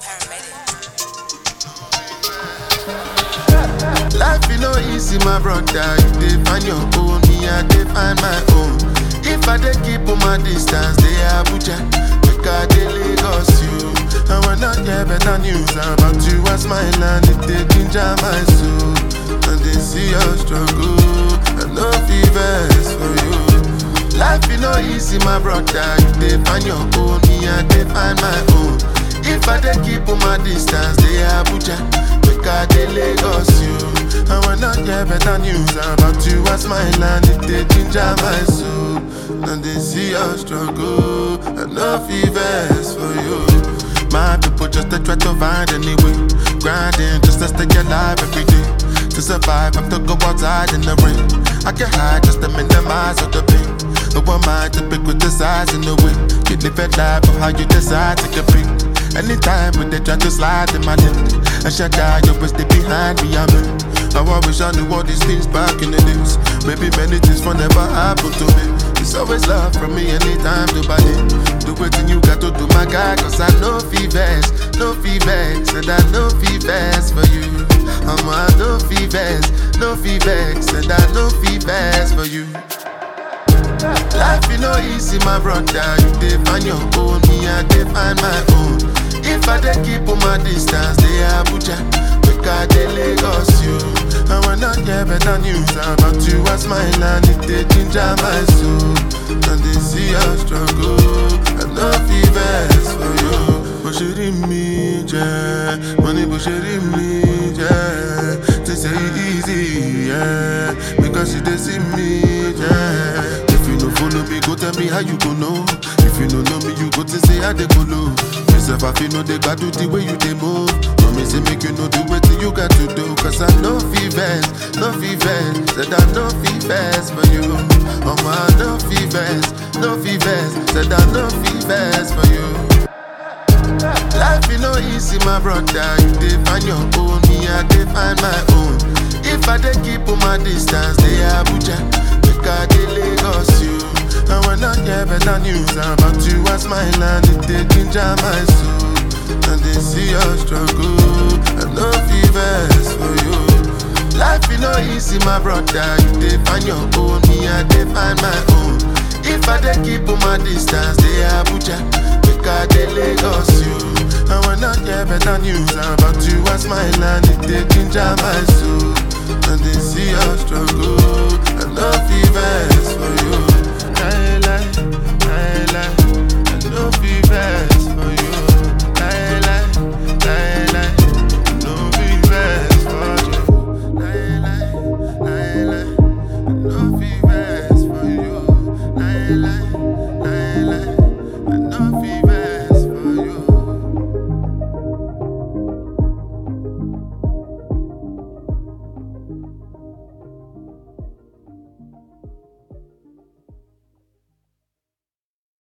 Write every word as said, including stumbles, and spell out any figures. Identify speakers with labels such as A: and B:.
A: Life is no easy, my brother. You dey find your own, me I dey find my own. If I dey keep on my distance, they Abuja, make I dey Lagos you. I will not hear better news about you as my land. It dey ginger my soul, and they see your struggle. I no fevers for you. Life is no easy, my brother. You dey find your own, me I dey find my own. If I dey keep on my distance, they Abuja, make I dey Lagos you. I will not hear better news about you as my land. It dey ginger my soul, and they see your struggle. I no fevers for you. My people just to try to find any way, grinding just to stay alive every day. To survive, I have to go outside in the rain. I can hide just to minimize all the pain. No one mind to pick with the size in the way. You live a life of how you decide to compete. Anytime when they try to slide in my lane, I shut down, you always stay behind me, I'm in. Now I wish I knew all these things back in the days. Maybe many things will never happen to me. It's always love from me anytime to buy it. Do it and you got to do my guy, cause I know fevers, no fevers, and I know fevers for you. I'm a no fevers, no fevers, and I know fevers for you. Life is no easy, my brother. You dey find your own, me I dey find my own. If I dey keep on my distance, they Abuja, make I dey Lagos you. I will not hear better news about you as my land. It dey ginger my soul, and they see your struggle. I no fevers for you. Bushiri me, yeah. Money bushiri me, yeah. They say it easy, yeah. Because you dey see me, yeah. If you no follow me, go tell me how you go know. If you no know me, you go to say how they go low. Myself, I feel no they got do the way you they move. No me say make you know the way you got to do. Cause I know fevers, no fevers. Said I know fevers for you. Oh my, no fevers, no fevers. Said I know fevers for you. Life is no easy, my brother. You dey find your own, me I dey find my own. If I dey keep on my distance, they Abuja, make I dey Lagos you. I will not hear better news about you as my land. It dey ginger my soul, and they see your struggle. I no fevers for you. Life is no easy, my brother. You dey find your own, me I dey find my own. If I dey keep on my distance, they Abuja, make I dey Lagos you. I will not hear better news about you as my land. It dey ginger my soul, and they see your struggle. I no fevers for you.